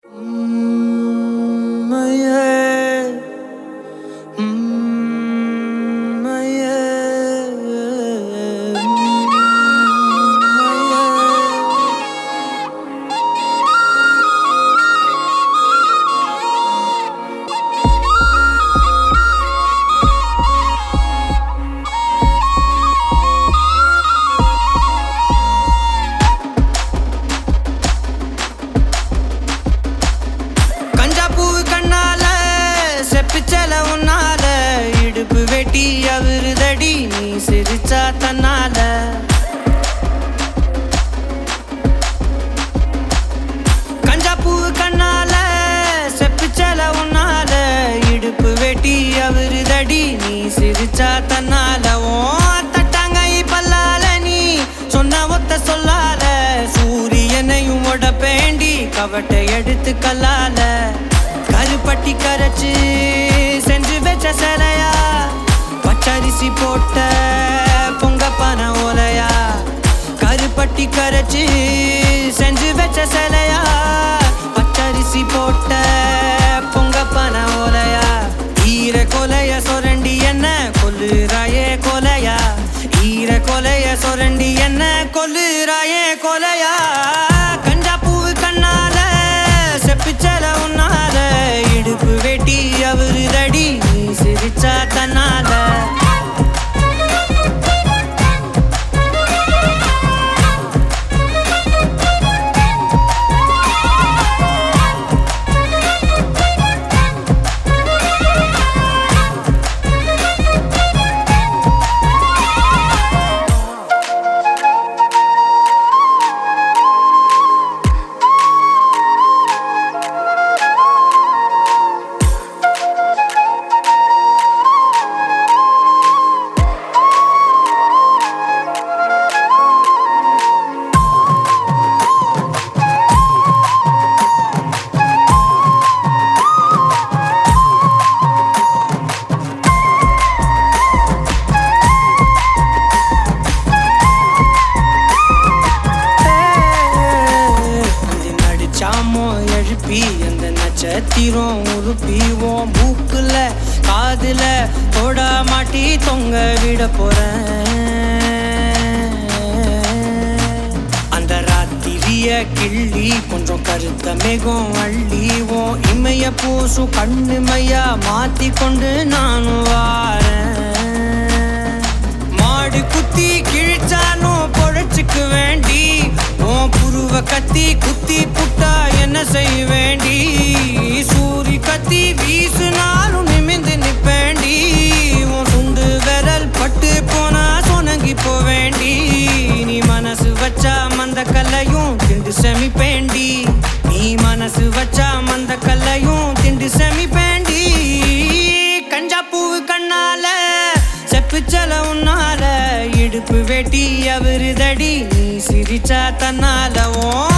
பிச்சல உன்னால இடுப்பு வெட்டி அவருதடி நீ சிரிச்சா தன்னால கஞ்சா பூ கண்ணால செப்பிச்சல உன்னால இடுப்பு வெட்டி அவருதடி நீ சிரிச்சா தன்னால ஓ தட்டாங்கை பல்லால நீ சொன்ன ஒத்த சொல்லால சூரியனையும் உடப்பேண்டி கவட்டை எடுத்து கல்லால கருப்பட்டி கரைச்சு செஞ்சு வச்ச சிலையா பச்சரிசி போட்ட பொங்க பன ஓலையா கருப்பட்டி கரைச்சு செஞ்சு வச்ச சிலையா பச்சரிசி போட்ட பொங்க பன ஓலையா ஈர கொலைய சொரண்டி என்ன கொல்லுறாயே கொலையா ஈர கொலைய சொரண்டி என்ன கொல்லுறாயே கொலையா கஞ்சா பூ கண்ணால செப்பிச்சல உன்னால இடுப்பு வெட்டி அவருதடி நீ சிரிச்சா தன்னால எழுப்பி அந்த நட்சத்திரம் உருப்பிவோம் மூக்குல காதுல தொட மாட்டி தொங்க விட போறேன் அந்த ராத்திரிய கிள்ளி கொஞ்சம் கருத்த மேகம் அள்ளிவோம் இமைய பூசும் கண்ணு மையா மாத்தி கொண்டு நானும் வாரேன் மாடு குத்தி கிழிச்சாலும் பொழைச்சுக்கு வேண்டி உன் புருவ கத்தி குத்தி புட்டா என்ன செய்ய வேண்டி சூரி கத்தி வீசுனாலும் நிமிந்து நிப்பேண்டி உன் சுண்டு விரல் பட்டு போனா சொனங்கி போவேண்டி நீ மனசு வச்சா மந்த கல்லையும் திண்டு செமிப்பேண்டி நீ மனசு வச்சா மந்த கல்லையும் திண்டு செமிப்பேண்டி கஞ்சா பூவு கண்ணால செப்பிச்சல உன்னால இடுப்பு வெட்டி அவருதடி நீ சிரிச்சா தன்னால ஓ